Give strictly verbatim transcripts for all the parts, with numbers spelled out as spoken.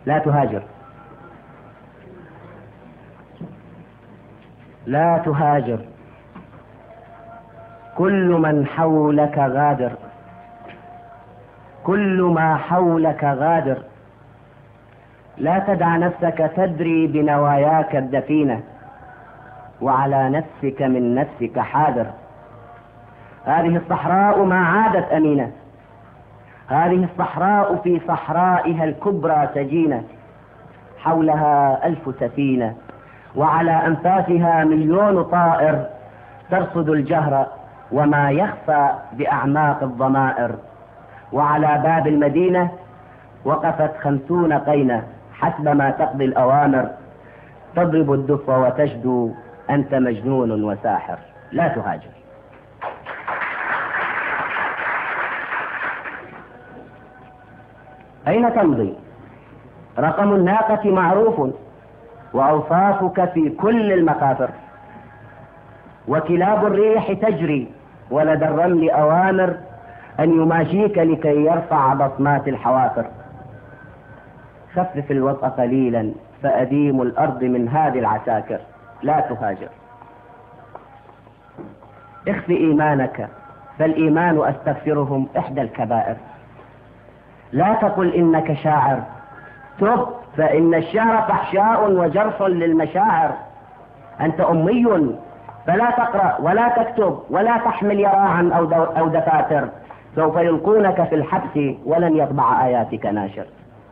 لا تهاجر، لا تهاجر، كل من حولك غادر، كل ما حولك غادر، لا تدع نفسك تدري بنواياك الدفينة، وعلى نفسك من نفسك حاذر. هذه الصحراء ما عادت أمينة، هذه الصحراء في صحرائها الكبرى سجينة، حولها ألف سفينة، وعلى أنفاسها مليون طائر، ترصد الجهر وما يخفى بأعماق الضمائر. وعلى باب المدينة وقفت خمسون قينة حسب ما تقضي الأوامر، تضرب الدف وتشدو أنت مجنون وساحر. لا تهاجر. أين تمضي؟ رقم الناقة معروف، وأوصافك في كل المقافر، وكلاب الريح تجري، ولدى الرمل أوامر أن يماشيك لكي يرفع بصمات الحوافر. خفف الوطأ قليلا فأديم الأرض من هذه العساكر. لا تهاجر. اخف إيمانك، فالإيمان أستغفرهم إحدى الكبائر. لا تقل إنك شاعر، تب، فإن الشعر فحشاء وجرح للمشاعر. أنت أمي فلا تقرأ ولا تكتب ولا تحمل يراعا أو, أو دفاتر، سوف يلقونك في الحبس ولن يطبع آياتك ناشر.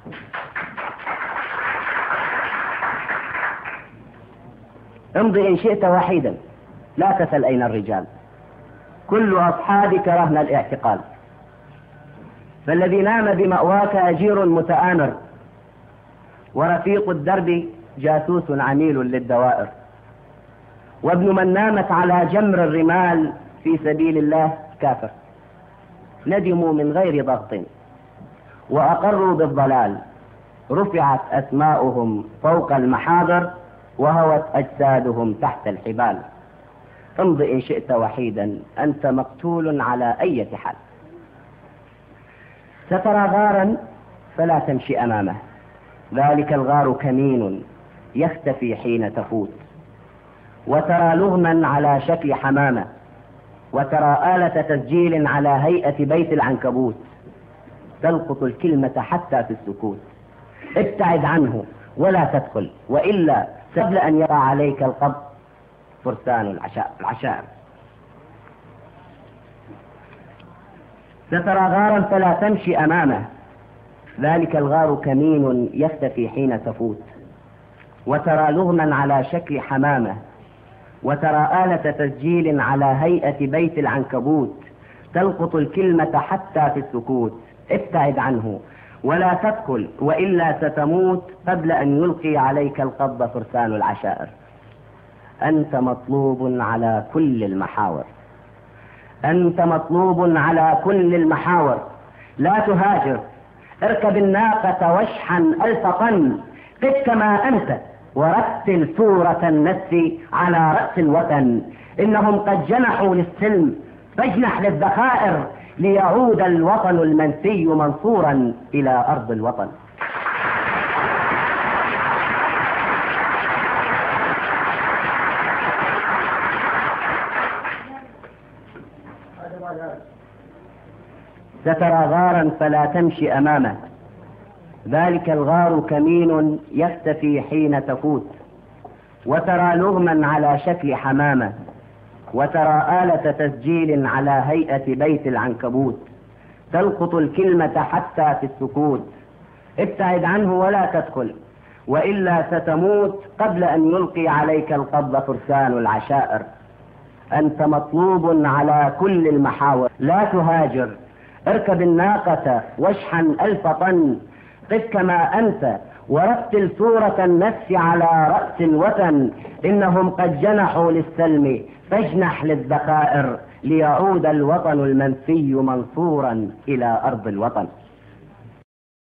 امضي إن شئت وحيدا، لا تسل أين الرجال، كل أصحابك رهن الاعتقال، فالذي نام بمأواك أجير متآمر، ورفيق الدرب جاسوس عميل للدوائر، وابن من نامت على جمر الرمال في سبيل الله كافر. ندموا من غير ضغط وأقروا بالضلال، رفعت أسماؤهم فوق المحاضر وهوت أجسادهم تحت الحبال. امض إن شئت وحيدا، أنت مقتول على أي حال. سترى غارا فلا تمشي أمامه، ذلك الغار كمين يختفي حين تفوت، وترى لغما على شكل حمامة، وترى آلة تسجيل على هيئة بيت العنكبوت، تلقط الكلمة حتى في السكوت. ابتعد عنه ولا تدخل، وإلا قبل أن يقع عليك القبض فرسان العشائر. سترى غارا فلا تمشي أمامه، ذلك الغار كمين يختفي حين تفوت، وترى لغما على شكل حمامة، وترى آلة تسجيل على هيئة بيت العنكبوت، تلقط الكلمة حتى في السكوت. ابتعد عنه ولا تدخل، وإلا ستموت قبل أن يلقي عليك القبض فرسان العشائر. أنت مطلوب على كل المحاور، أنت مطلوب على كل المحاور. لا تهاجر، اركب الناقة واشحن ألف طن، قف كما أنت ورتل سورة النسر على رأس الوطن. إنهم قد جنحوا للسلم فاجنح للذخائر، ليعود الوطن المنسي منصورا إلى أرض الوطن. سترى غارا فلا تمشي أمامه، ذلك الغار كمين يختفي حين تفوت، وترى لغما على شكل حمامة، وترى آلة تسجيل على هيئة بيت العنكبوت، تلقط الكلمة حتى في السكوت. ابتعد عنه ولا تدخل، وإلا ستموت قبل أن يلقي عليك القبض فرسان العشائر. أنت مطلوب على كل المحاور. لا تهاجر، اركب الناقة واشحن ألف طن، قف كما أنت ورتل سورة النفس على رأس الوطن. إنهم قد جنحوا للسلم فاجنح للذخائر، ليعود الوطن المنسي منصورا إلى أرض الوطن.